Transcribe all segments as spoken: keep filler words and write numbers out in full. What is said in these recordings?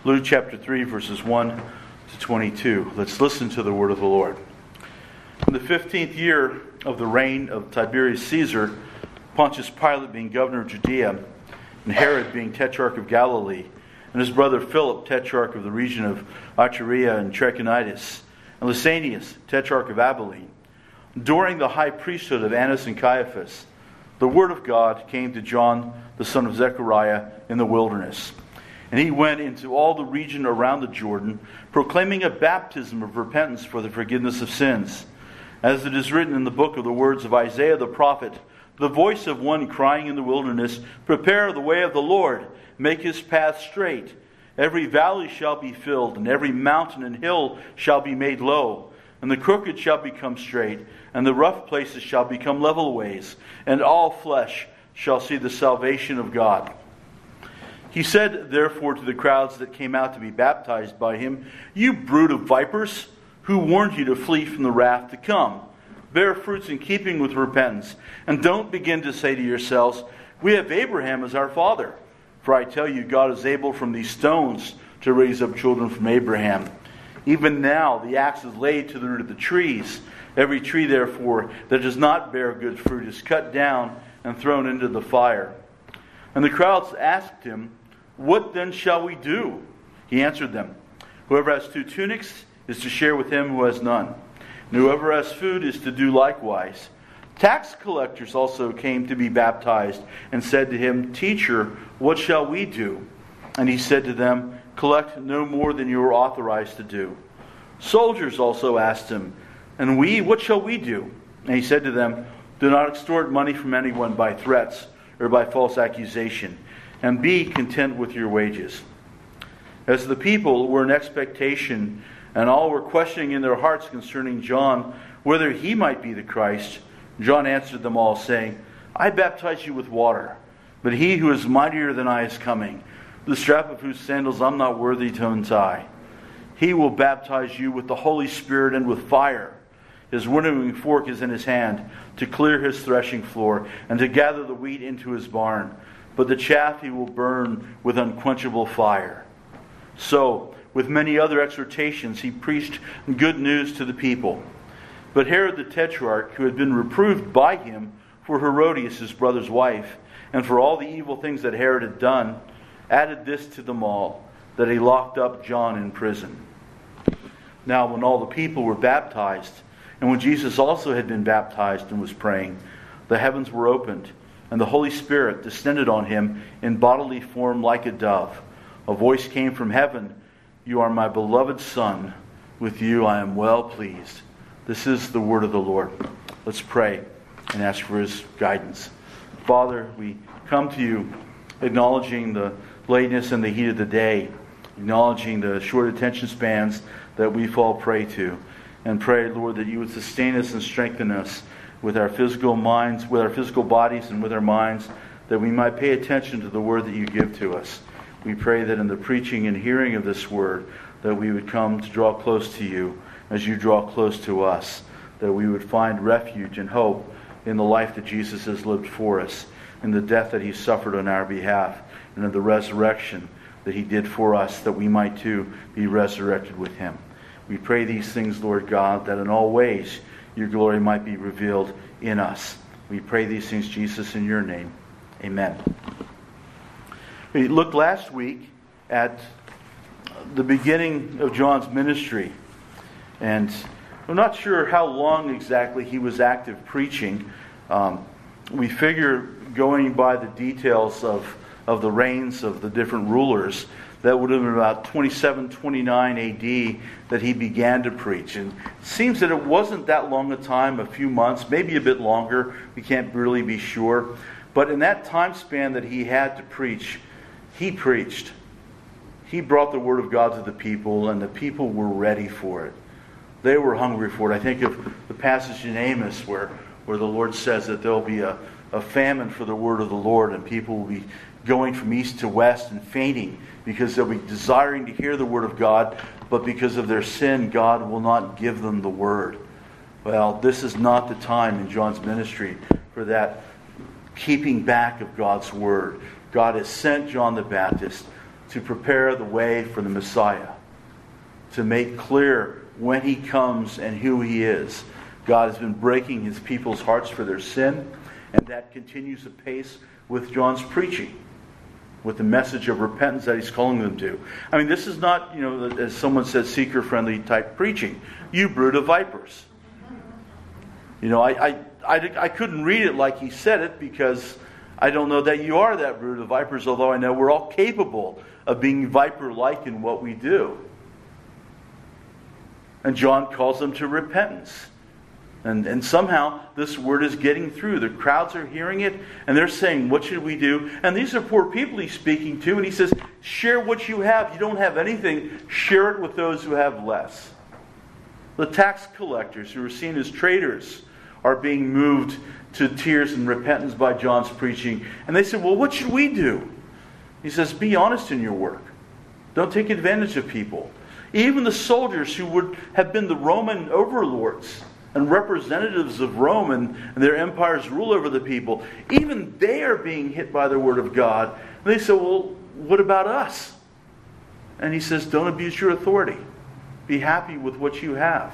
Luke chapter three, verses one to twenty-two. Let's listen to the word of the Lord. In the fifteenth year of the reign of Tiberius Caesar, Pontius Pilate being governor of Judea, and Herod being tetrarch of Galilee, and his brother Philip, tetrarch of the region of Iturea and Trachonitis, and Lysanias, tetrarch of Abilene, during the high priesthood of Annas and Caiaphas, the word of God came to John, the son of Zechariah, in the wilderness. And he went into all the region around the Jordan, proclaiming a baptism of repentance for the forgiveness of sins. As it is written in the book of the words of Isaiah the prophet, the voice of one crying in the wilderness, prepare the way of the Lord, make his path straight. Every valley shall be filled, and every mountain and hill shall be made low. And the crooked shall become straight, and the rough places shall become level ways, and all flesh shall see the salvation of God. He said, therefore, to the crowds that came out to be baptized by him, you brood of vipers, who warned you to flee from the wrath to come? Bear fruits in keeping with repentance, and don't begin to say to yourselves, we have Abraham as our father. For I tell you, God is able from these stones to raise up children from Abraham. Even now the axe is laid to the root of the trees. Every tree, therefore, that does not bear good fruit is cut down and thrown into the fire. And the crowds asked him, what then shall we do? He answered them, whoever has two tunics is to share with him who has none. And whoever has food is to do likewise. Tax collectors also came to be baptized and said to him, Teacher, what shall we do? And he said to them, collect no more than you are authorized to do. Soldiers also asked him, and we, what shall we do? And he said to them, do not extort money from anyone by threats or by false accusation, and be content with your wages. As the people were in expectation, and all were questioning in their hearts concerning John, whether he might be the Christ, John answered them all, saying, I baptize you with water, but he who is mightier than I is coming, the strap of whose sandals I'm not worthy to untie. He will baptize you with the Holy Spirit and with fire. His winnowing fork is in his hand, to clear his threshing floor, and to gather the wheat into his barn. But the chaff he will burn with unquenchable fire. So, with many other exhortations, he preached good news to the people. But Herod the Tetrarch, who had been reproved by him for Herodias, his brother's wife, and for all the evil things that Herod had done, added this to them all, that he locked up John in prison. Now when all the people were baptized, and when Jesus also had been baptized and was praying, the heavens were opened, and the Holy Spirit descended on him in bodily form like a dove. A voice came from heaven, you are my beloved Son, with you I am well pleased. This is the word of the Lord. Let's pray and ask for his guidance. Father, we come to you acknowledging the lateness and the heat of the day, acknowledging the short attention spans that we fall prey to, and pray, Lord, that you would sustain us and strengthen us with our physical minds, with our physical bodies and with our minds, that we might pay attention to the word that you give to us. We pray that in the preaching and hearing of this word, that we would come to draw close to you as you draw close to us, that we would find refuge and hope in the life that Jesus has lived for us, in the death that he suffered on our behalf, and in the resurrection that he did for us, that we might too be resurrected with him. We pray these things, Lord God, that in all ways your glory might be revealed in us. We pray these things, Jesus, in your name. Amen. We looked last week at the beginning of John's ministry, and I'm not sure how long exactly he was active preaching. Um, we figure, going by the details of, of the reigns of the different rulers, that would have been about twenty-seven, twenty-nine A D that he began to preach. And it seems that it wasn't that long a time, a few months, maybe a bit longer. We can't really be sure. But in that time span that he had to preach, he preached. He brought the word of God to the people, and the people were ready for it. They were hungry for it. I think of the passage in Amos where, where the Lord says that there will be a, a famine for the word of the Lord, and people will be going from east to west and fainting because they'll be desiring to hear the word of God, but because of their sin, God will not give them the word. Well, this is not the time in John's ministry for that keeping back of God's word. God has sent John the Baptist to prepare the way for the Messiah, to make clear when He comes and who He is. God has been breaking His people's hearts for their sin, and that continues apace with John's preaching, with the message of repentance that he's calling them to. I mean, this is not, you know, as someone said, seeker-friendly type preaching. You brood of vipers. You know, I, I, I, I couldn't read it like he said it because I don't know that you are that brood of vipers, although I know we're all capable of being viper-like in what we do. And John calls them to repentance. And, and somehow this word is getting through. The crowds are hearing it, and they're saying, what should we do? And these are poor people he's speaking to, and he says, share what you have. You don't have anything, share it with those who have less. The tax collectors, who are seen as traitors, are being moved to tears and repentance by John's preaching. And they said, well, what should we do? He says, be honest in your work. Don't take advantage of people. Even the soldiers who would have been the Roman overlords and representatives of Rome and, and their empire's rule over the people, even they are being hit by the word of God. And they say, well, what about us? And he says, don't abuse your authority. Be happy with what you have.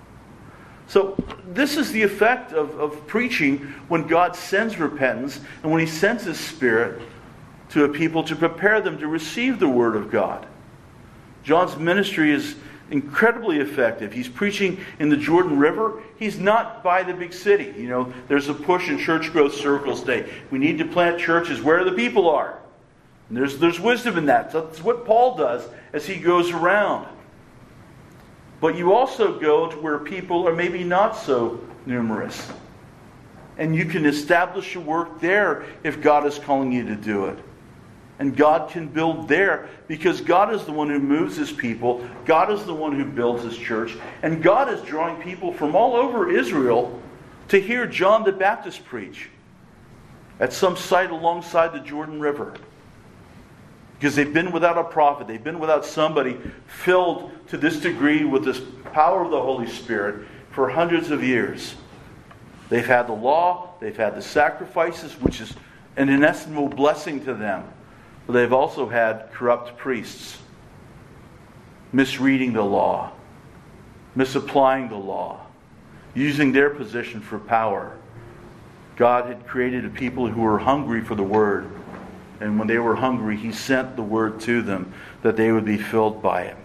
So this is the effect of, of preaching when God sends repentance and when He sends His Spirit to a people to prepare them to receive the Word of God. John's ministry is incredibly effective. He's preaching in the Jordan River. He's not by the big city. You know, there's a push in church growth circles today. We need to plant churches where the people are. And there's, there's wisdom in that. That's what Paul does as he goes around. But you also go to where people are maybe not so numerous. And you can establish a work there if God is calling you to do it. And God can build there because God is the one who moves His people. God is the one who builds His church. And God is drawing people from all over Israel to hear John the Baptist preach at some site alongside the Jordan River. Because they've been without a prophet. They've been without somebody filled to this degree with this power of the Holy Spirit for hundreds of years. They've had the law. They've had the sacrifices, which is an inestimable blessing to them. But they've also had corrupt priests misreading the law, misapplying the law, using their position for power. God had created a people who were hungry for the Word. And when they were hungry, He sent the Word to them that they would be filled by it.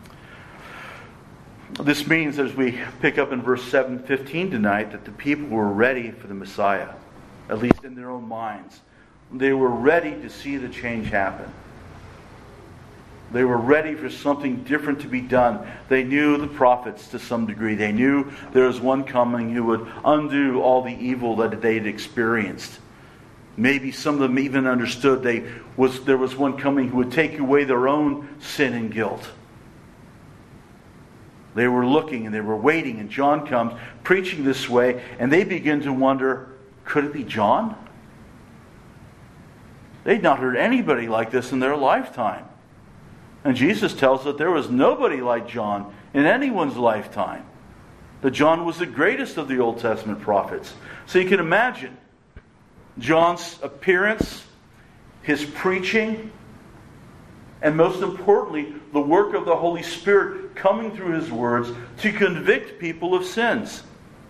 This means, as we pick up in verse seven fifteen tonight, that the people were ready for the Messiah, at least in their own minds. They were ready to see the change happen. They were ready for something different to be done. They knew the prophets to some degree. They knew there was one coming who would undo all the evil that they had experienced. Maybe some of them even understood they was there was one coming who would take away their own sin and guilt. They were looking and they were waiting, and John comes preaching this way, and they begin to wonder, could it be John? They'd not heard anybody like this in their lifetime. And Jesus tells us that there was nobody like John in anyone's lifetime. That John was the greatest of the Old Testament prophets. So you can imagine John's appearance, his preaching, and most importantly, the work of the Holy Spirit coming through his words to convict people of sins.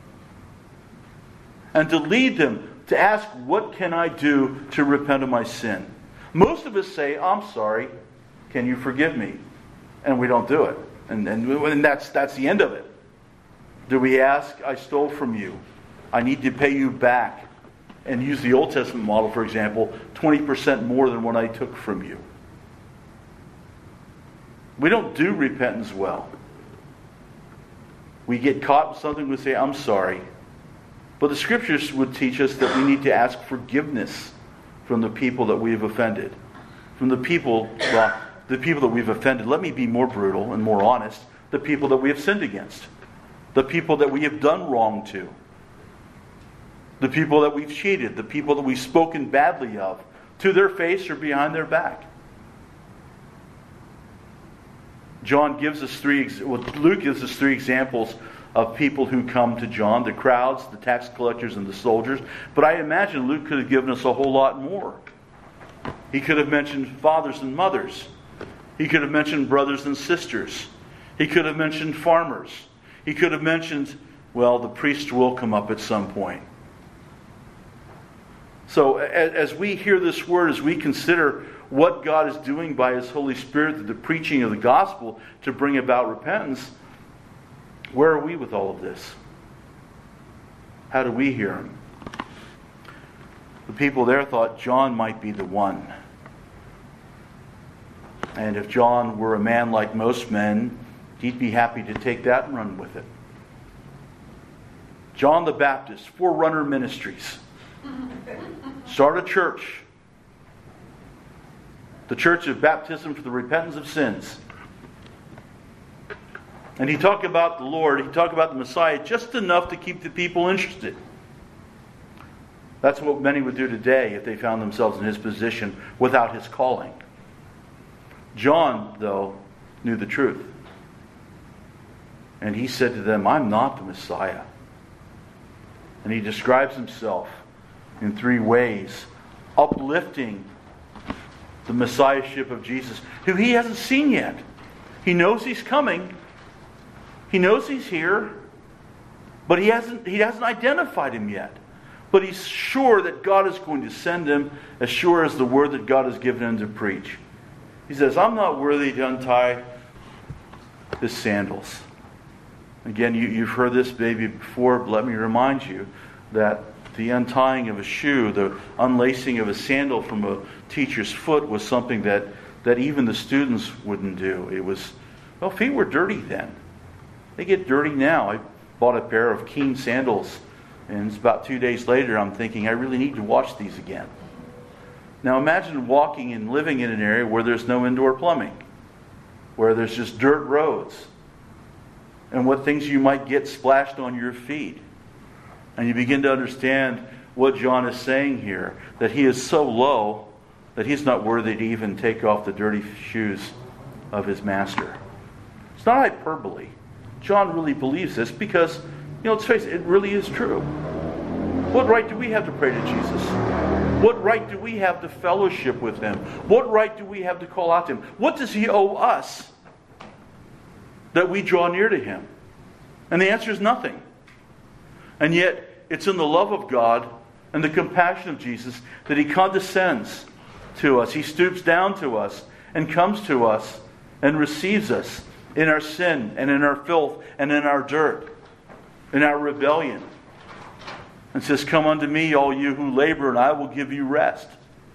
And to lead them to ask, what can I do to repent of my sin? Most of us say, I'm sorry, can you forgive me? And we don't do it. And, and, and that's, that's the end of it. Do we ask, I stole from you, I need to pay you back? And use the Old Testament model, for example, twenty percent more than what I took from you. We don't do repentance well. We get caught with something, we say, I'm sorry. But the Scriptures would teach us that we need to ask forgiveness from the people that we have offended. From the people, well, the people that we've offended. Let me be more brutal and more honest. The people that we have sinned against. The people that we have done wrong to. The people that we've cheated. The people that we've spoken badly of. To their face or behind their back. John gives us three, well, Luke gives us three examples of people who come to John. The crowds, the tax collectors, and the soldiers. But I imagine Luke could have given us a whole lot more. He could have mentioned fathers and mothers. He could have mentioned brothers and sisters. He could have mentioned farmers. He could have mentioned, well, the priest will come up at some point. So as we hear this word, as we consider what God is doing by His Holy Spirit through the preaching of the gospel to bring about repentance, where are we with all of this? How do we hear Him? The people there thought John might be the one. And if John were a man like most men, he'd be happy to take that and run with it. John the Baptist, Forerunner Ministries. Start a church. The Church of Baptism for the Repentance of Sins. And he talked about the Lord, he talked about the Messiah just enough to keep the people interested. That's what many would do today if they found themselves in his position without his calling. John, though, knew the truth. And he said to them, I'm not the Messiah. And he describes himself in three ways, uplifting the Messiahship of Jesus, who he hasn't seen yet. He knows he's coming. He knows he's here, but he hasn't, he hasn't identified him yet. But he's sure that God is going to send him, as sure as the word that God has given him to preach. He says, I'm not worthy to untie his sandals. Again, you, you've heard this maybe before, but let me remind you that the untying of a shoe, the unlacing of a sandal from a teacher's foot was something that, that even the students wouldn't do. It was, well, feet were dirty then. They get dirty now. I bought a pair of Keen sandals, and it's about two days later I'm thinking, I really need to wash these again. Now imagine walking and living in an area where there's no indoor plumbing, where there's just dirt roads, and what things you might get splashed on your feet. And you begin to understand what John is saying here, that he is so low that he's not worthy to even take off the dirty shoes of his master. It's not hyperbole. John really believes this because, you know, let's face it, it really is true. What right do we have to pray to Jesus? What right do we have to fellowship with Him? What right do we have to call out to Him? What does He owe us that we draw near to Him? And the answer is nothing. And yet, it's in the love of God and the compassion of Jesus that He condescends to us. He stoops down to us and comes to us and receives us in our sin and in our filth and in our dirt, in our rebellion. And says, come unto me, all you who labor, and I will give you rest.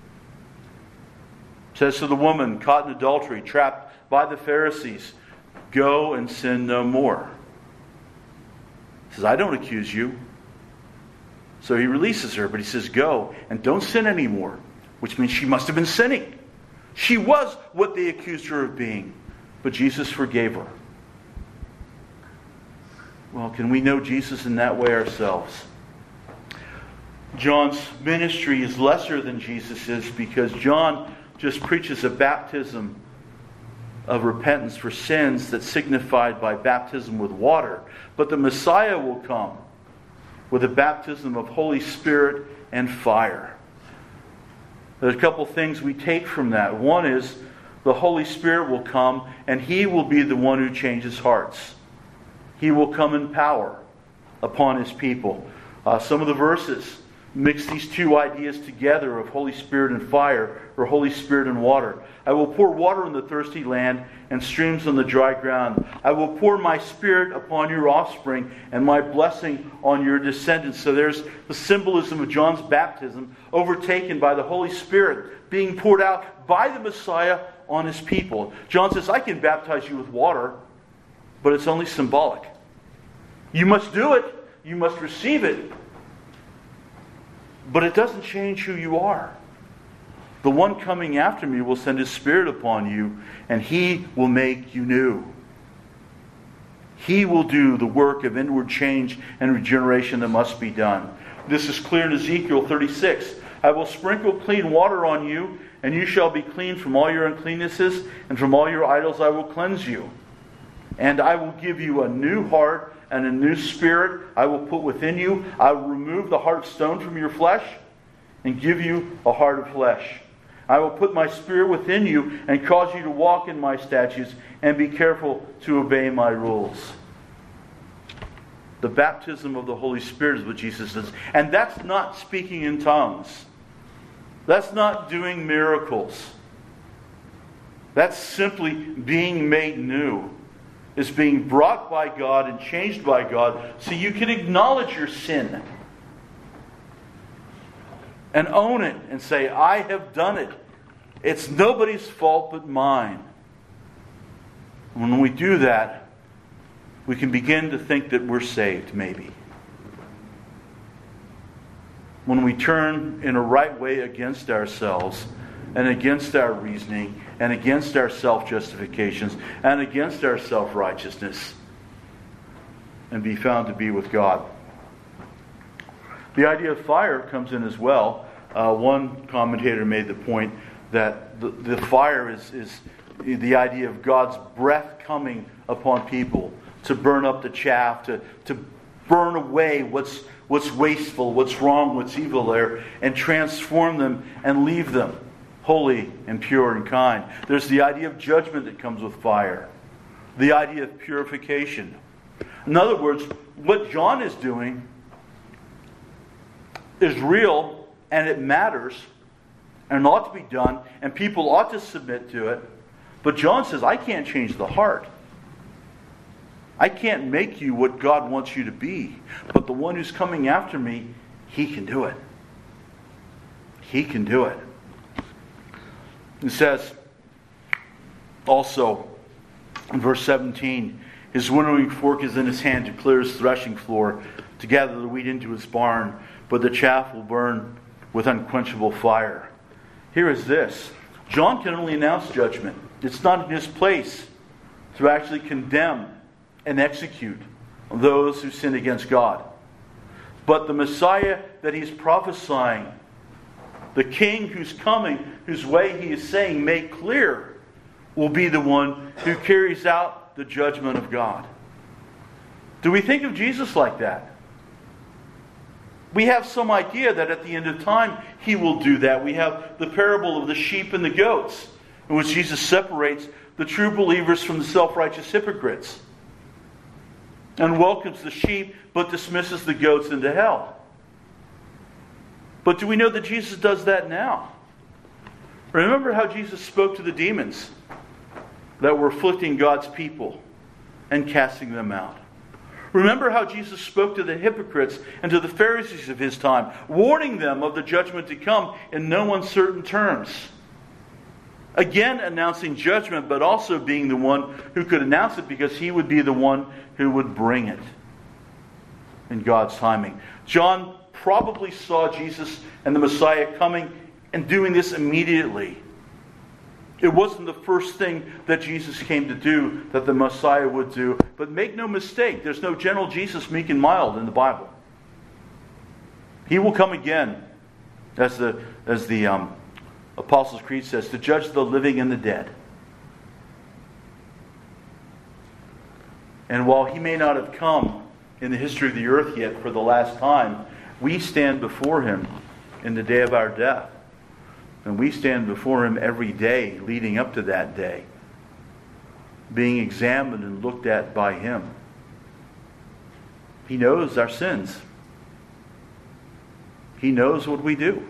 Says to the woman caught in adultery, trapped by the Pharisees, go and sin no more. Says, I don't accuse you. So he releases her, but he says, go and don't sin anymore. Which means she must have been sinning. She was what they accused her of being. But Jesus forgave her. Well, can we know Jesus in that way ourselves? John's ministry is lesser than Jesus' because John just preaches a baptism of repentance for sins that's signified by baptism with water. But the Messiah will come with a baptism of Holy Spirit and fire. There's a couple things we take from that. One is the Holy Spirit will come and He will be the one who changes hearts. He will come in power upon His people. Uh, some of the verses mix these two ideas together of Holy Spirit and fire, or Holy Spirit and water. I will pour water on the thirsty land and streams on the dry ground. I will pour my Spirit upon your offspring and my blessing on your descendants. So there's the symbolism of John's baptism overtaken by the Holy Spirit being poured out by the Messiah on His people. John says, I can baptize you with water, but it's only symbolic. You must do it. You must receive it. But it doesn't change who you are. The one coming after me will send His Spirit upon you, and He will make you new. He will do the work of inward change and regeneration that must be done. This is clear in Ezekiel thirty-six. I will sprinkle clean water on you, and you shall be clean from all your uncleannesses, and from all your idols I will cleanse you. And I will give you a new heart and a new spirit I will put within you. I will remove the heart of stone from your flesh and give you a heart of flesh. I will put my Spirit within you and cause you to walk in my statutes and be careful to obey my rules. The baptism of the Holy Spirit is what Jesus says. And that's not speaking in tongues. That's not doing miracles. That's simply being made new. It's being brought by God and changed by God so you can acknowledge your sin. And own it and say, I have done it. It's nobody's fault but mine. When we do that, we can begin to think that we're saved, maybe. When we turn in a right way against ourselves and against our reasoning and against our self-justifications and against our self-righteousness and be found to be with God. The idea of fire comes in as well. Uh, one commentator made the point that the, the fire is, is the idea of God's breath coming upon people to burn up the chaff, to, to burn away what's, what's wasteful, what's wrong, what's evil there, and transform them and leave them holy and pure and kind. There's the idea of judgment that comes with fire. The idea of purification. In other words, what John is doing is real and it matters and ought to be done and people ought to submit to it. But John says, I can't change the heart. I can't make you what God wants you to be. But the one who's coming after me, he can do it. He can do it. It says also in verse seventeen, his winnowing fork is in his hand to clear his threshing floor, to gather the wheat into his barn, but the chaff will burn with unquenchable fire. Here is this. John can only announce judgment. It's not in his place to actually condemn and execute those who sin against God. But the Messiah that he's prophesying, the King who's coming, whose way he is saying, make clear, will be the one who carries out the judgment of God. Do we think of Jesus like that? We have some idea that at the end of time he will do that. We have the parable of the sheep and the goats, in which Jesus separates the true believers from the self-righteous hypocrites, and welcomes the sheep but dismisses the goats into hell. But do we know that Jesus does that now? Remember how Jesus spoke to the demons that were afflicting God's people and casting them out. Remember how Jesus spoke to the hypocrites and to the Pharisees of his time, warning them of the judgment to come in no uncertain terms. Again, announcing judgment, but also being the one who could announce it because he would be the one who would bring it in God's timing. John probably saw Jesus and the Messiah coming and doing this immediately. It wasn't the first thing that Jesus came to do that the Messiah would do. But make no mistake, there's no gentle Jesus, meek and mild in the Bible. He will come again, as the as the um, Apostles' Creed says, to judge the living and the dead. And while he may not have come in the history of the earth yet for the last time, we stand before him in the day of our death. And we stand before him every day leading up to that day, being examined and looked at by him. He knows our sins. He knows what we do.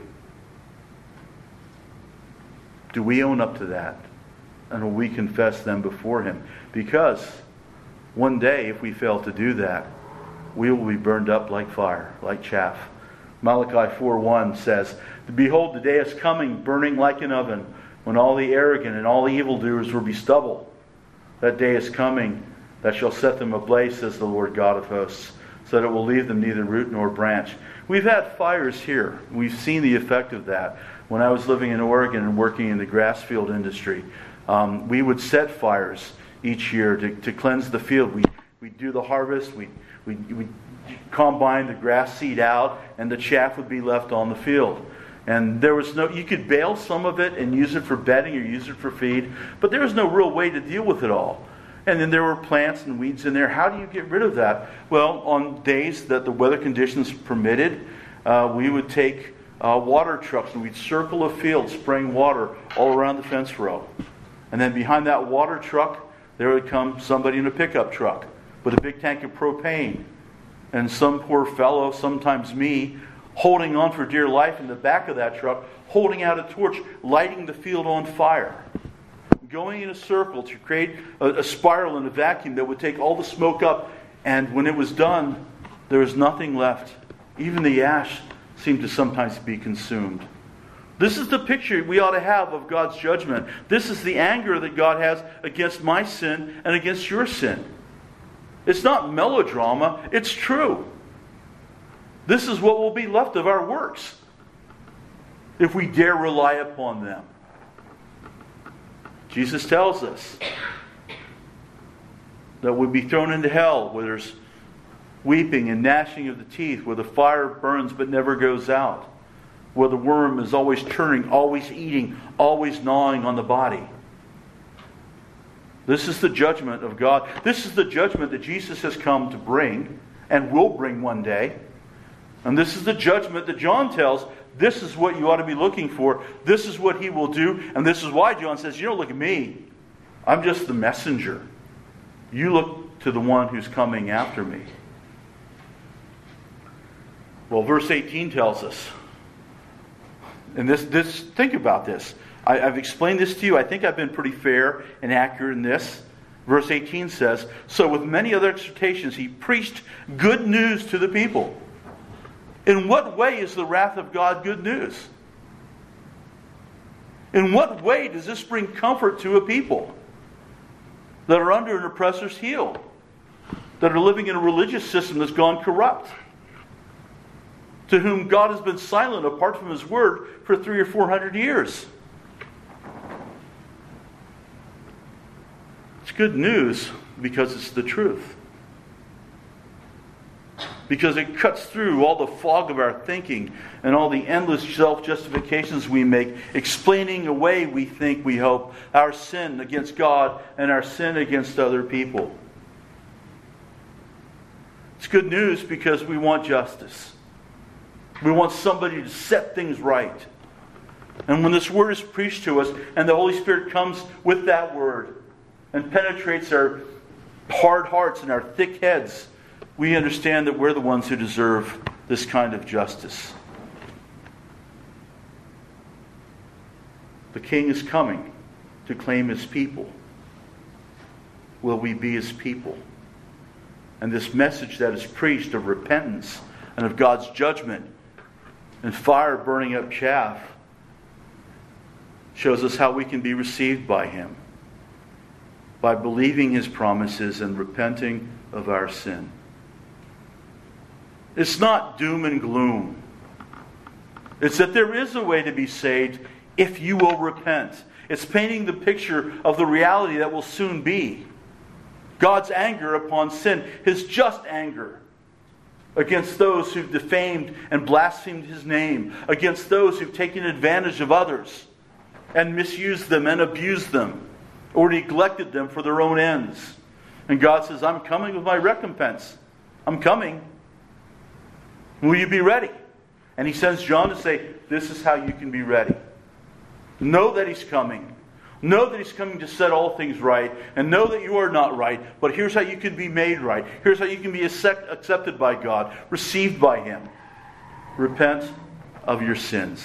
Do we own up to that? And will we confess them before him? Because one day, if we fail to do that, we will be burned up like fire, like chaff. Malachi four one says, behold, the day is coming, burning like an oven, when all the arrogant and all the evildoers will be stubble. That day is coming that shall set them ablaze, says the Lord God of hosts, so that it will leave them neither root nor branch. We've had fires here. We've seen the effect of that. When I was living in Oregon and working in the grass field industry, um, we would set fires each year to, to cleanse the field. We we'd do the harvest, we we we combine the grass seed out, and the chaff would be left on the field. And there was no, you could bale some of it and use it for bedding or use it for feed, but there was no real way to deal with it all. And then there were plants and weeds in there. How do you get rid of that? Well, on days that the weather conditions permitted, uh, we would take uh, water trucks, and we'd circle a field spraying water all around the fence row. And then behind that water truck, there would come somebody in a pickup truck with a big tank of propane. And some poor fellow, sometimes me, holding on for dear life in the back of that truck, holding out a torch, lighting the field on fire. Going in a circle to create a, a spiral in a vacuum that would take all the smoke up. And when it was done, there was nothing left. Even the ash seemed to sometimes be consumed. This is the picture we ought to have of God's judgment. This is the anger that God has against my sin and against your sin. It's not melodrama, it's true. This is what will be left of our works if we dare rely upon them. Jesus tells us that we'll be thrown into hell where there's weeping and gnashing of the teeth, where the fire burns but never goes out, where the worm is always turning, always eating, always gnawing on the body. This is the judgment of God. This is the judgment that Jesus has come to bring and will bring one day. And this is the judgment that John tells. This is what you ought to be looking for. This is what he will do. And this is why John says, you don't look at me. I'm just the messenger. You look to the one who's coming after me. Well, verse eighteen tells us. And this, this think about this. I, I've explained this to you. I think I've been pretty fair and accurate in this. Verse eighteen says, so with many other exhortations, he preached good news to the people. In what way is the wrath of God good news? In what way does this bring comfort to a people that are under an oppressor's heel? That are living in a religious system that's gone corrupt? To whom God has been silent apart from His Word for three or four hundred years. It's good news because it's the truth. Because it cuts through all the fog of our thinking and all the endless self-justifications we make, explaining away, we think, we hope, our sin against God and our sin against other people. It's good news because we want justice. We want somebody to set things right. And when this Word is preached to us and the Holy Spirit comes with that Word and penetrates our hard hearts and our thick heads, we understand that we're the ones who deserve this kind of justice. The King is coming to claim His people. Will we be His people? And this message that is preached of repentance and of God's judgment and fire burning up chaff shows us how we can be received by Him. By believing His promises and repenting of our sin. It's not doom and gloom. It's that there is a way to be saved if you will repent. It's painting the picture of the reality that will soon be. God's anger upon sin, His just anger against those who've defamed and blasphemed His name, against those who've taken advantage of others and misused them and abused them or neglected them for their own ends. And God says, I'm coming with my recompense. I'm coming. Will you be ready? And He sends John to say, this is how you can be ready. Know that He's coming. Know that He's coming to set all things right. And know that you are not right. But here's how you can be made right. Here's how you can be accepted by God. Received by Him. Repent of your sins.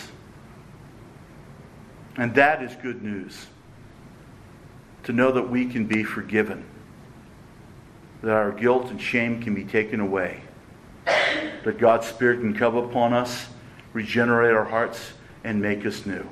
And that is good news. To know that we can be forgiven. That our guilt and shame can be taken away. That God's Spirit can come upon us, regenerate our hearts, and make us new.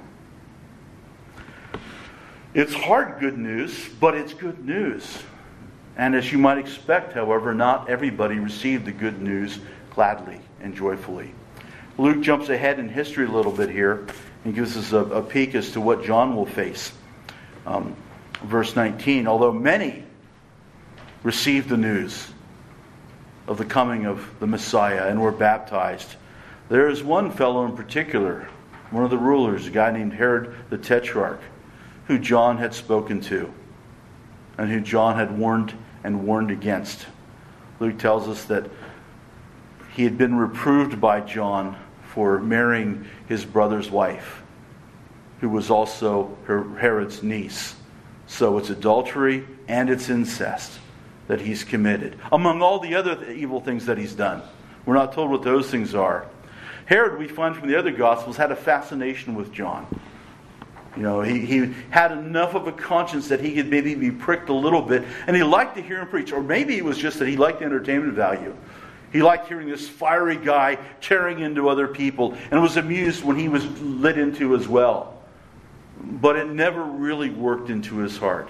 It's hard good news, but it's good news. And as you might expect, however, not everybody received the good news gladly and joyfully. Luke jumps ahead in history a little bit here and gives us a, a peek as to what John will face. Um, verse nineteen, although many received the news of the coming of the Messiah and were baptized, there is one fellow in particular, one of the rulers, a guy named Herod the Tetrarch, who John had spoken to and who John had warned and warned against. Luke tells us that he had been reproved by John for marrying his brother's wife, who was also Herod's niece. So it's adultery and it's incest that he's committed, among all the other evil things that he's done. We're not told what those things are. Herod, we find from the other Gospels, had a fascination with John. You know, he, he had enough of a conscience that he could maybe be pricked a little bit, and he liked to hear him preach. Or maybe it was just that he liked the entertainment value. He liked hearing this fiery guy tearing into other people, and was amused when he was lit into as well. But it never really worked into his heart.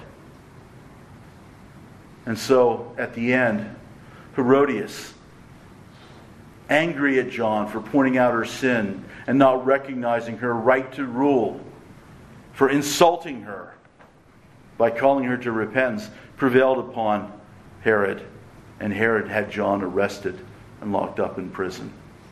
And so, at the end, Herodias, angry at John for pointing out her sin and not recognizing her right to rule, for insulting her by calling her to repentance, prevailed upon Herod. And Herod had John arrested and locked up in prison.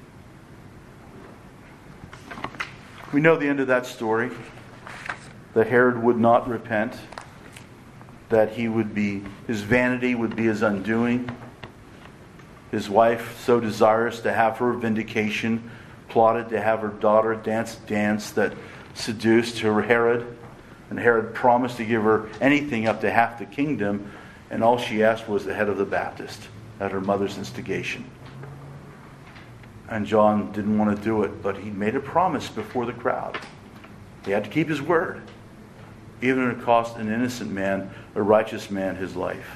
We know the end of that story. That Herod would not repent. That he would be, his vanity would be his undoing. His wife, so desirous to have her vindication, plotted to have her daughter dance a dance that seduced her Herod. And Herod promised to give her anything up to half the kingdom. And all she asked was the head of the Baptist at her mother's instigation. And John didn't want to do it, but he made a promise before the crowd. He had to keep his word, even if it cost an innocent man, a righteous man, his life.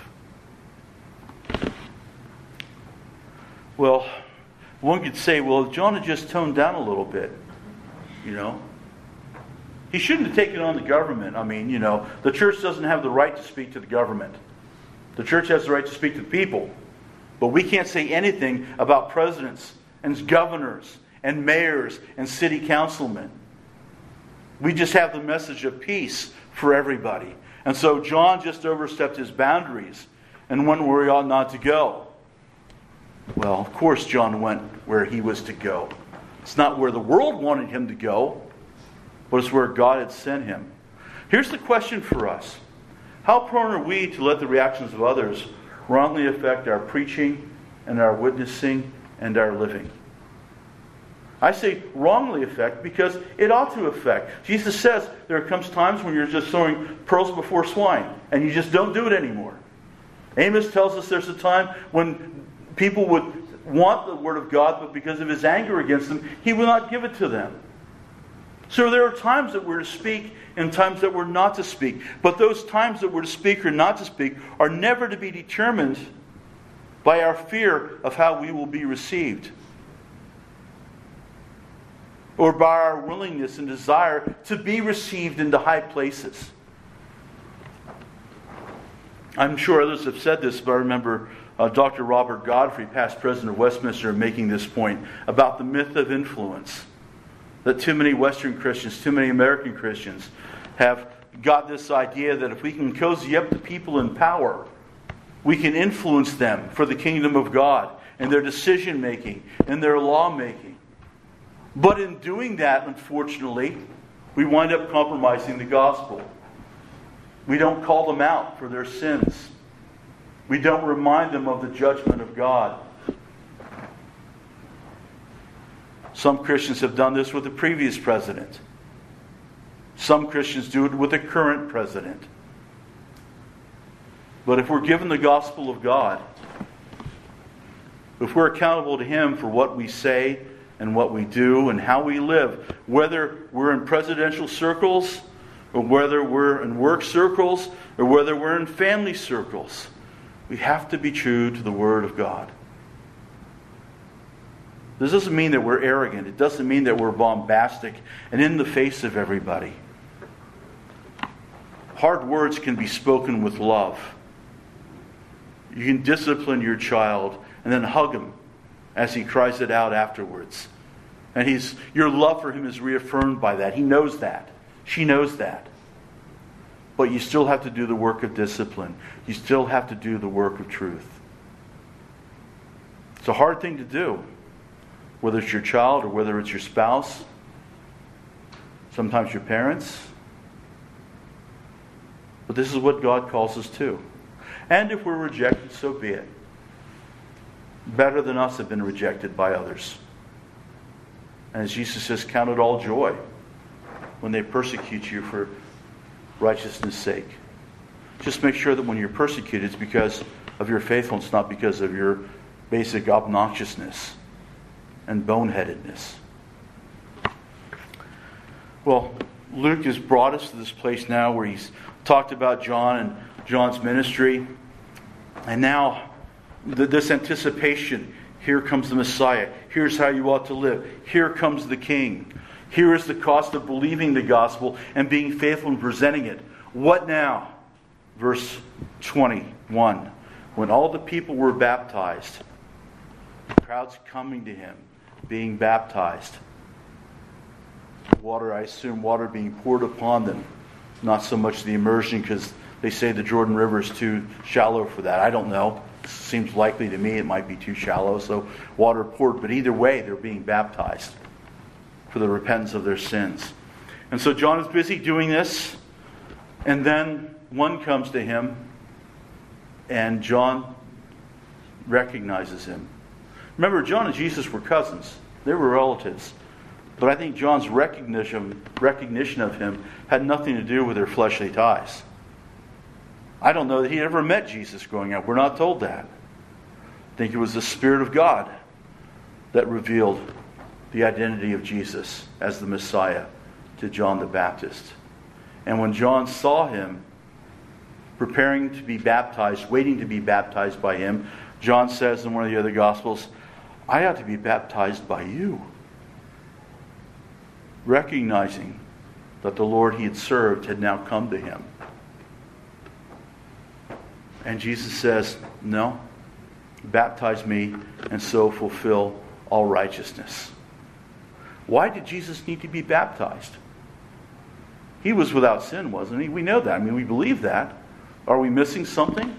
Well, one could say, well, John had just toned down a little bit, you know. He shouldn't have taken on the government. I mean, you know, the church doesn't have the right to speak to the government. The church has the right to speak to the people. But we can't say anything about presidents and governors and mayors and city councilmen. We just have the message of peace for everybody. And so John just overstepped his boundaries and went where he ought not to go. Well, of course John went where he was to go. It's not where the world wanted him to go, but it's where God had sent him. Here's the question for us. How prone are we to let the reactions of others wrongly affect our preaching and our witnessing and our living? I say wrongly affect because it ought to affect. Jesus says there comes times when you're just sowing pearls before swine and you just don't do it anymore. Amos tells us there's a time when people would want the Word of God, but because of his anger against them, he will not give it to them. So there are times that we're to speak and times that we're not to speak. But those times that we're to speak or not to speak are never to be determined by our fear of how we will be received, or by our willingness and desire to be received into high places. I'm sure others have said this, but I remember uh, Doctor Robert Godfrey, past president of Westminster, making this point about the myth of influence. That too many Western Christians, too many American Christians have got this idea that if we can cozy up the people in power, we can influence them for the kingdom of God and their decision making and their law making. But in doing that, unfortunately, we wind up compromising the gospel. We don't call them out for their sins. We don't remind them of the judgment of God. Some Christians have done this with the previous president. Some Christians do it with the current president. But if we're given the gospel of God, if we're accountable to Him for what we say and what we do and how we live, whether we're in presidential circles or whether we're in work circles or whether we're in family circles, we have to be true to the Word of God. This doesn't mean that we're arrogant. It doesn't mean that we're bombastic and in the face of everybody. Hard words can be spoken with love. You can discipline your child and then hug him as he cries it out afterwards. And he's, your love for him is reaffirmed by that. He knows that. She knows that. But you still have to do the work of discipline. You still have to do the work of truth. It's a hard thing to do. Whether it's your child or whether it's your spouse, sometimes your parents. But this is what God calls us to. And if we're rejected, so be it. Better than us have been rejected by others. And as Jesus says, count it all joy when they persecute you for righteousness' sake. Just make sure that when you're persecuted, it's because of your faithfulness, not because of your basic obnoxiousness and boneheadedness. Well, Luke has brought us to this place now where he's talked about John and John's ministry. And now, this anticipation. Here comes the Messiah. Here's how you ought to live. Here comes the King. Here is the cost of believing the gospel and being faithful in presenting it. What now? Verse twenty-one. When all the people were baptized, crowds coming to him, being baptized. Water, I assume water being poured upon them. Not so much the immersion, because they say the Jordan River is too shallow for that. I don't know. Seems likely to me it might be too shallow, so water poured. But either way, they're being baptized for the repentance of their sins. And so John is busy doing this, and then one comes to him, and John recognizes him. Remember, John and Jesus were cousins. They were relatives. But I think John's recognition, recognition of him had nothing to do with their fleshly ties. I don't know that he ever met Jesus growing up. We're not told that. I think it was the Spirit of God that revealed the identity of Jesus as the Messiah to John the Baptist. And when John saw him preparing to be baptized, waiting to be baptized by him, John says in one of the other Gospels, I ought to be baptized by you. Recognizing that the Lord he had served had now come to him. And Jesus says, no, baptize me and so fulfill all righteousness. Why did Jesus need to be baptized? He was without sin, wasn't he? We know that. I mean, we believe that. Are we missing something?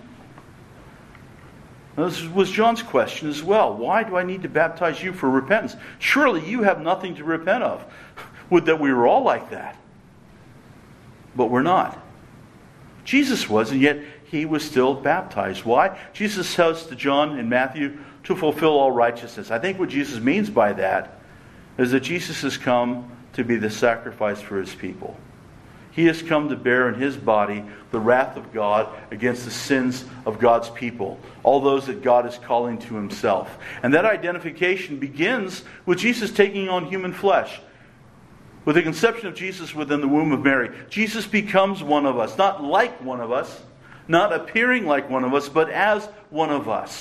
Now, this was John's question as well. Why do I need to baptize you for repentance? Surely you have nothing to repent of. Would that we were all like that. But we're not. Jesus was, and yet he was still baptized. Why? Jesus says to John in Matthew, to fulfill all righteousness. I think what Jesus means by that is that Jesus has come to be the sacrifice for his people. He has come to bear in his body the wrath of God against the sins of God's people. All those that God is calling to himself. And that identification begins with Jesus taking on human flesh. With the conception of Jesus within the womb of Mary. Jesus becomes one of us. Not like one of us. Not appearing like one of us, but as one of us.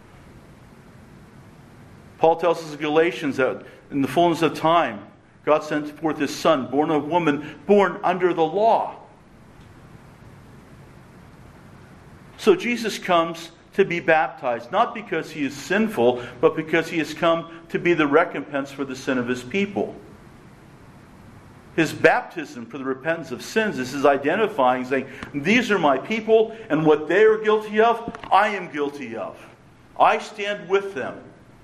Paul tells us in Galatians that in the fullness of time, God sent forth his Son, born of woman, born under the law. So Jesus comes to be baptized, not because he is sinful, but because he has come to be the recompense for the sin of his people. His baptism for the repentance of sins is his identifying, saying, these are my people, and what they are guilty of, I am guilty of. I stand with them.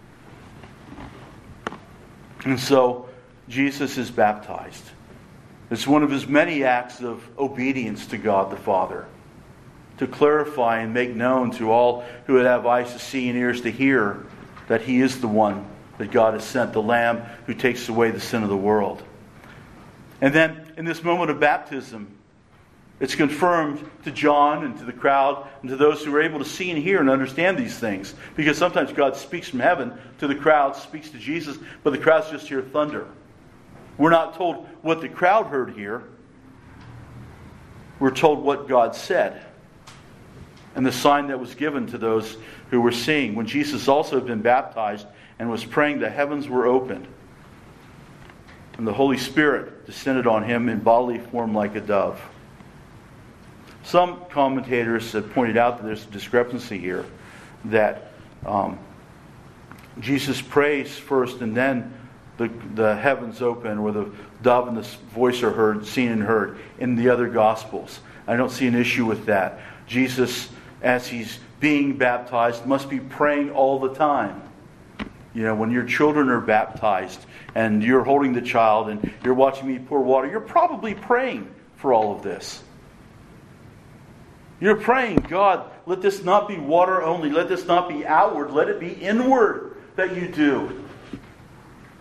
And so, Jesus is baptized. It's one of his many acts of obedience to God the Father. To clarify and make known to all who would have eyes to see and ears to hear that he is the one that God has sent, the Lamb who takes away the sin of the world. And then, in this moment of baptism, it's confirmed to John and to the crowd and to those who are able to see and hear and understand these things. Because sometimes God speaks from heaven to the crowd, speaks to Jesus, but the crowds just hear thunder. We're not told what the crowd heard here. We're told what God said. And the sign that was given to those who were seeing. When Jesus also had been baptized and was praying, the heavens were opened. And the Holy Spirit descended on him in bodily form like a dove. Some commentators have pointed out that there's a discrepancy here. That um, Jesus prays first and then the, the heavens open, or the dove and the voice are heard, seen and heard in the other Gospels. I don't see an issue with that. Jesus, as he's being baptized, must be praying all the time. You know, when your children are baptized and you're holding the child and you're watching me pour water, you're probably praying for all of this. You're praying, God, let this not be water only. Let this not be outward. Let it be inward that you do.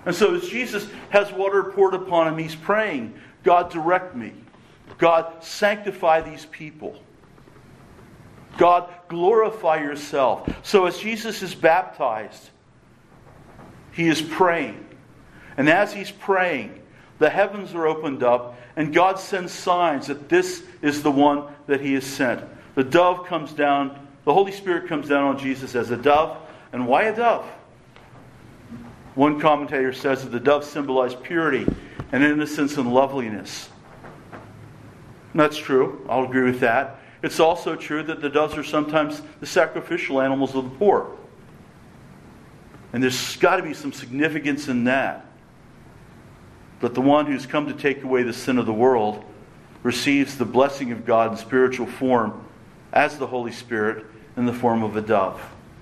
And so as Jesus has water poured upon him, he's praying, God, direct me. God, sanctify these people. God, glorify yourself. So as Jesus is baptized, he is praying. And as he's praying, the heavens are opened up, and God sends signs that this is the one that he has sent. The dove comes down, the Holy Spirit comes down on Jesus as a dove. And why a dove? One commentator says that the dove symbolized purity and innocence and loveliness. And that's true. I'll agree with that. It's also true that the doves are sometimes the sacrificial animals of the poor. And there's got to be some significance in that. That the one who's come to take away the sin of the world receives the blessing of God in spiritual form as the Holy Spirit in the form of a dove.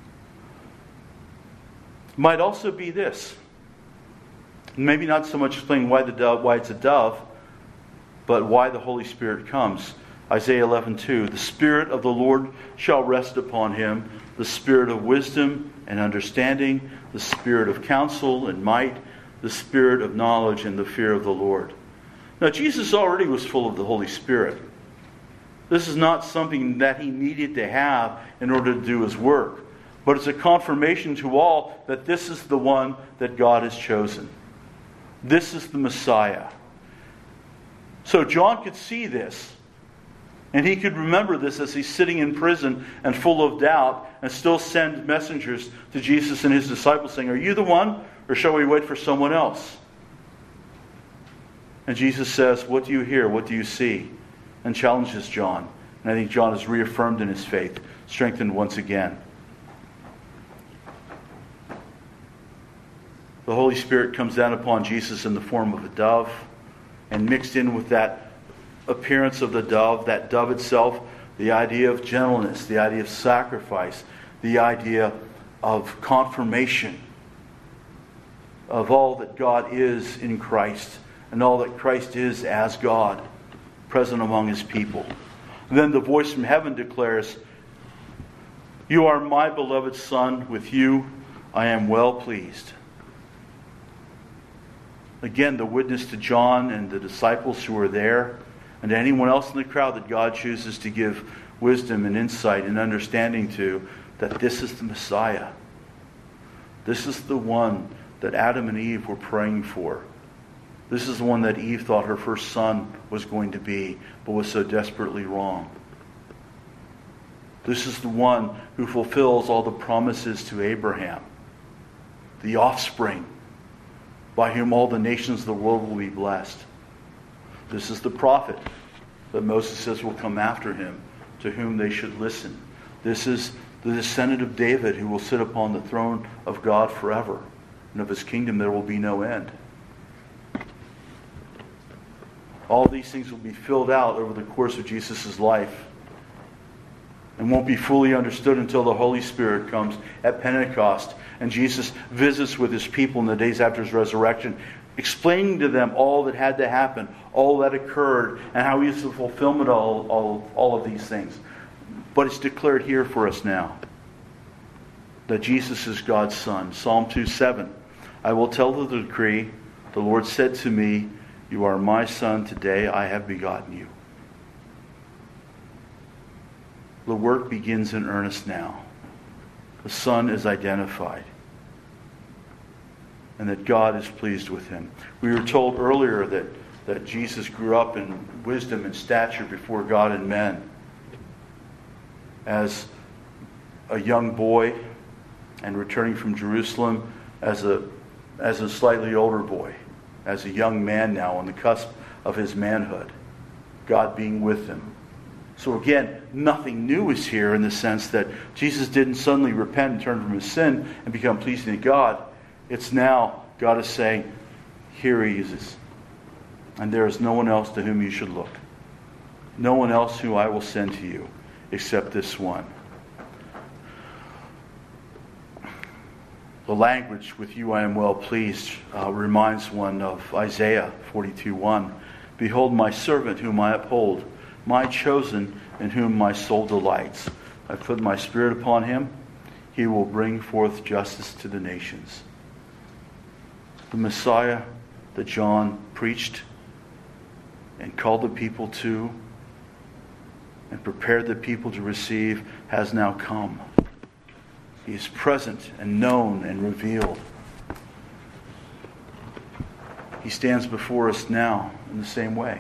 Might also be this. Maybe not so much explaining why the dove, why it's a dove, but why the Holy Spirit comes. Isaiah eleven two, the Spirit of the Lord shall rest upon him, the Spirit of wisdom and understanding, the Spirit of counsel and might, the Spirit of knowledge and the fear of the Lord. Now, Jesus already was full of the Holy Spirit. This is not something that he needed to have in order to do his work. But it's a confirmation to all that this is the one that God has chosen. This is the Messiah. So John could see this. And he could remember this as he's sitting in prison and full of doubt, and still send messengers to Jesus and his disciples saying, are you the one, or shall we wait for someone else? And Jesus says, what do you hear? What do you see? And challenges John. And I think John is reaffirmed in his faith, strengthened once again. The Holy Spirit comes down upon Jesus in the form of a dove, and mixed in with that appearance of the dove, that dove itself, the idea of gentleness, the idea of sacrifice, the idea of confirmation of all that God is in Christ, and all that Christ is as God, present among his people. And then the voice from heaven declares, you are my beloved Son, with you I am well pleased. Again, the witness to John and the disciples who are there, and to anyone else in the crowd that God chooses to give wisdom and insight and understanding to, that this is the Messiah. This is the one that Adam and Eve were praying for. This is the one that Eve thought her first son was going to be, but was so desperately wrong. This is the one who fulfills all the promises to Abraham, the offspring by whom all the nations of the world will be blessed. This is the prophet that Moses says will come after him, to whom they should listen. This is the descendant of David who will sit upon the throne of God forever, and of his kingdom there will be no end. All these things will be filled out over the course of Jesus' life, and won't be fully understood until the Holy Spirit comes at Pentecost and Jesus visits with his people in the days after his resurrection, explaining to them all that had to happen, all that occurred, and how he is the fulfillment of all, all, all of these things. But it's declared here for us now that Jesus is God's Son. Psalm two seven, I will tell the decree, the Lord said to me, you are my Son, today I have begotten you. The work begins in earnest now. The Son is identified, and that God is pleased with him. We were told earlier that, that Jesus grew up in wisdom and stature before God and men. As a young boy, and returning from Jerusalem as a, as a slightly older boy, as a young man now on the cusp of his manhood, God being with him. So again, nothing new is here in the sense that Jesus didn't suddenly repent and turn from his sin and become pleasing to God. It's now God is saying, here he is. And there is no one else to whom you should look. No one else who I will send to you except this one. The language, with you I am well pleased, uh, reminds one of Isaiah forty-two one. Behold my servant whom I uphold, my chosen in whom my soul delights. I put my spirit upon him. He will bring forth justice to the nations. The Messiah that John preached and called the people to and prepared the people to receive has now come. He is present and known and revealed. He stands before us now in the same way.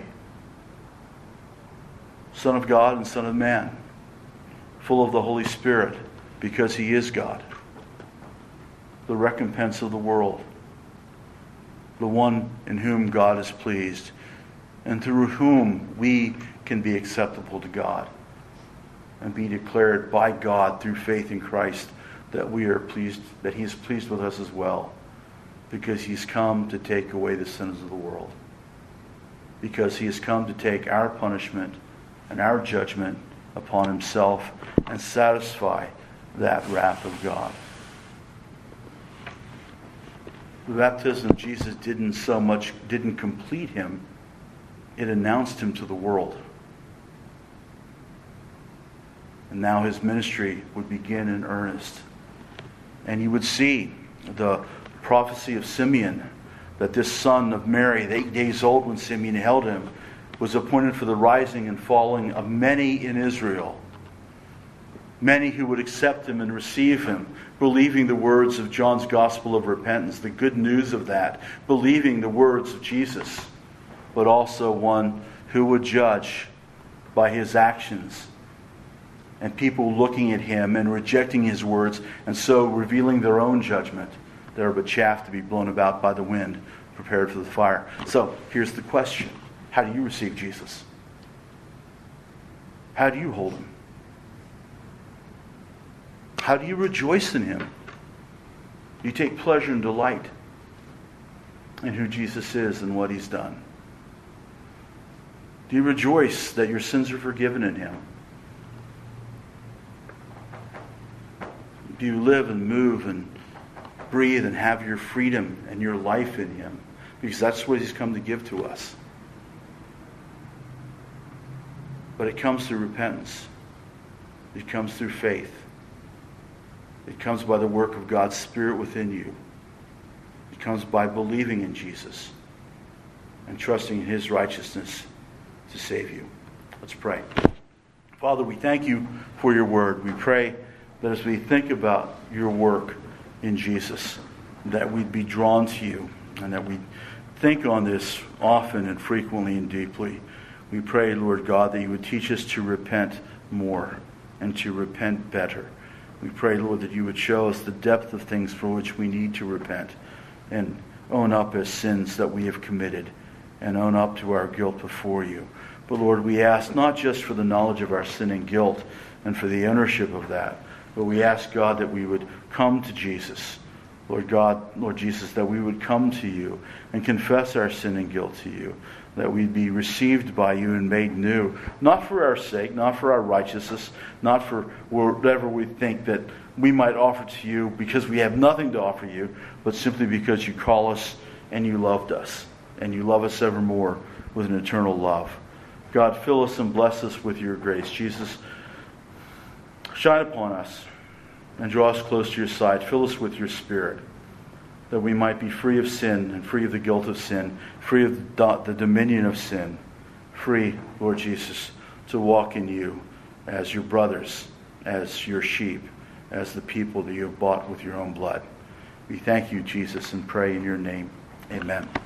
Son of God and Son of Man, full of the Holy Spirit, because He is God, the recompense of the world, the one in whom God is pleased, and through whom we can be acceptable to God and be declared by God through faith in Christ that we are pleased, that He is pleased with us as well, because He's come to take away the sins of the world, because He has come to take our punishment and our judgment upon Himself and satisfy that wrath of God. The baptism of Jesus didn't so much didn't complete Him, it announced Him to the world. And now His ministry would begin in earnest. And you would see the prophecy of Simeon, that this son of Mary, eight days old when Simeon held him, was appointed for the rising and falling of many in Israel. Many who would accept Him and receive Him, believing the words of John's gospel of repentance, the good news of that, believing the words of Jesus, but also one who would judge by His actions, and people looking at Him and rejecting His words, and so revealing their own judgment. They are but chaff to be blown about by the wind, prepared for the fire. So, here's the question. How do you receive Jesus? How do you hold Him? How do you rejoice in Him? Do you take pleasure and delight in who Jesus is and what He's done? Do you rejoice that your sins are forgiven in Him? Do you live and move and breathe and have your freedom and your life in Him? Because that's what He's come to give to us. But it comes through repentance. It comes through faith. It comes by the work of God's Spirit within you. It comes by believing in Jesus and trusting in His righteousness to save you. Let's pray. Father, we thank You for Your word. We pray that as we think about Your work in Jesus, that we'd be drawn to You and that we think on this often and frequently and deeply. We pray, Lord God, that You would teach us to repent more and to repent better. We pray, Lord, that You would show us the depth of things for which we need to repent and own up as sins that we have committed and own up to our guilt before You. But Lord, we ask not just for the knowledge of our sin and guilt and for the ownership of that, but we ask, God, that we would come to Jesus. Lord God, Lord Jesus, that we would come to You and confess our sin and guilt to You, that we'd be received by You and made new, not for our sake, not for our righteousness, not for whatever we think that we might offer to You because we have nothing to offer You, but simply because You call us and You loved us, and You love us evermore with an eternal love. God, fill us and bless us with Your grace. Jesus, shine upon us and draw us close to Your side. Fill us with Your Spirit, that we might be free of sin and free of the guilt of sin, free of the dominion of sin, free, Lord Jesus, to walk in You as Your brothers, as Your sheep, as the people that You have bought with Your own blood. We thank You, Jesus, and pray in Your name. Amen.